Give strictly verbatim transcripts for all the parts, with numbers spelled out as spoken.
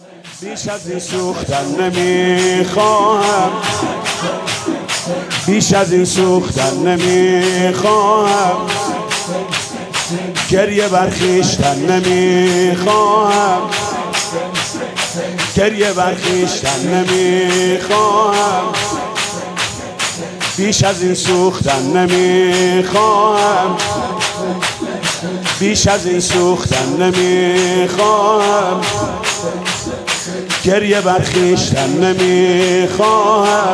بیش از این سوختن نمیخواهم، بیش از این سوختن نمیخواهم، گریه بر خویشتن نمیخواهم، گریه بر خویشتن نمیخواهم، بیش از این سوختن نمیخواهم، بیش از این سوختن نمیخواهم، گریه بر خویشتن نمیخواهم،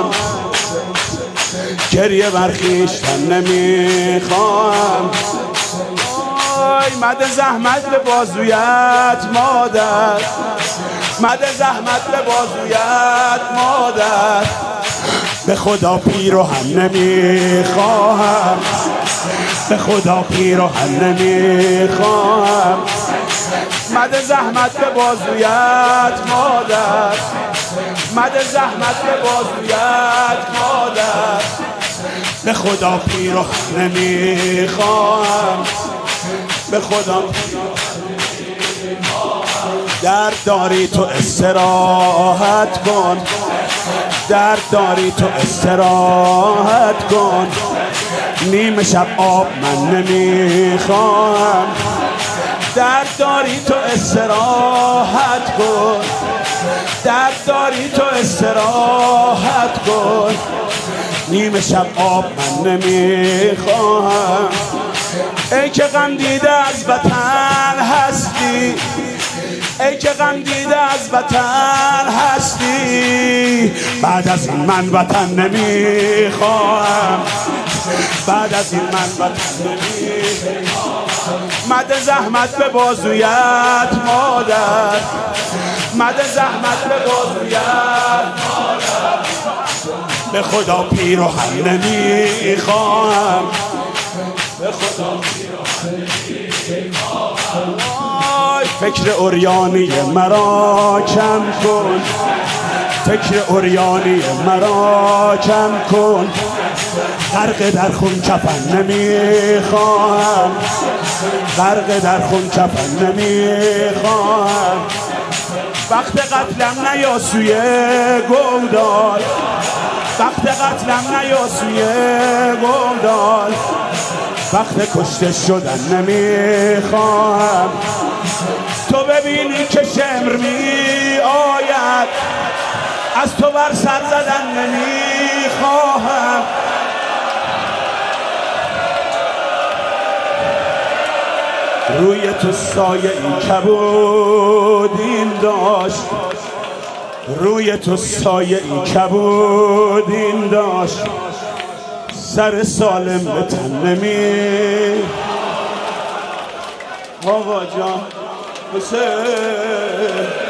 گریه بر خویشتن نمیخواهم. آی مده زحمت به بازویت مادر، مده زحمت به بازویت مادر، به خدا پیراهن نمیخواهم، به خدا پیراهن نمیخواهم، مده زحمت به بازویت مادر، مده زحمت به بازویت مادر، به خدا پیراهن نمیخواهم، به خدا درد داری تو استراحت کن، درد داری تو استراحت کن، نیم شب آب من نمیخواهم، درد داری تو استراحت کن، درد داری تو استراحت کن، نیم شب آب من نمیخواهم. ای که غم دیده از وطن هستی، ای که غم دیده از وطن هستی، بعد از این من وطن نمیخواهم، بعد از این من وطن نمیخواهم. مده زحمت به بازویت مادر، مده زحمت به بازویت مادر، به خدا پیراهن نمیخواهم، به خدا پیراهن نمیخواهم. فکر عریانی مرا کم کن، فکر عریانی مرا کم کن، غرق در خون کفن نمیخواهم، غرق در خون کفن نمیخواهم. وقت قتلم نیا سوی گودال، وقت قتلم نیا سوی گودال، وقت کشته شدن نمیخواهم. تو ببینی که شمر می آید، از تو بر سر زدن نمیخواهم. روی تو سایه ای کبودین داشت، روی تو سایه ای کبودین داشت، سر سالم به تن نمی. آقا جان حسین